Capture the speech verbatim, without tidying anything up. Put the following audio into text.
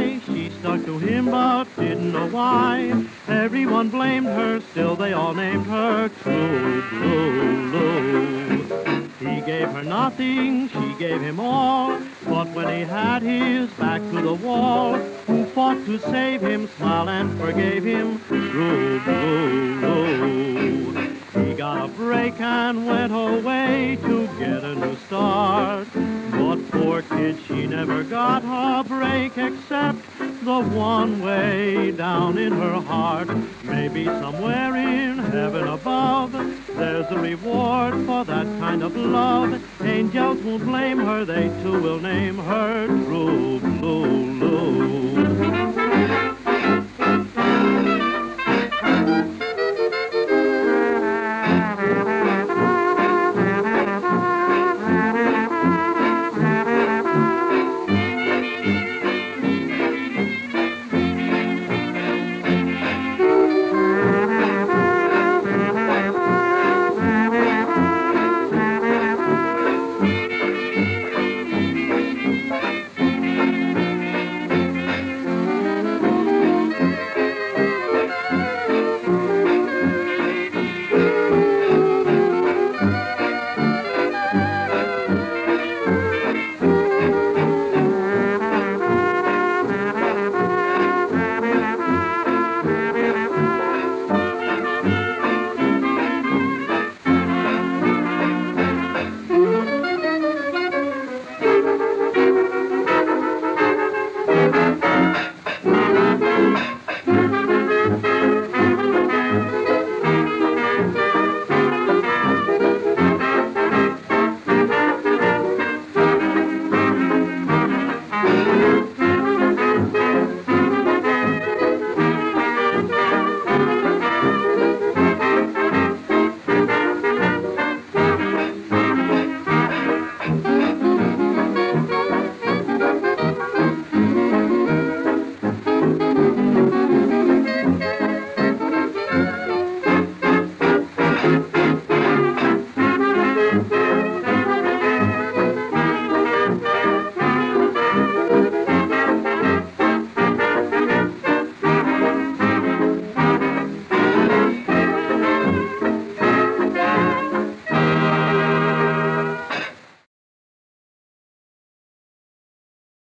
lie. She stuck to him but didn't know why. Everyone blamed her, still they all named her True Blue Lou. He gave her nothing, she gave him all. But when he had his back to the wall, who fought to save him, smiled and forgave him? True Blue Lou. He got a break and went away to get a new start. But poor kid, she never got a break except the one way down in her heart. Maybe somewhere in heaven above, there's a reward for that kind of love. Angels won't blame her, they too will name her True Blue Lou.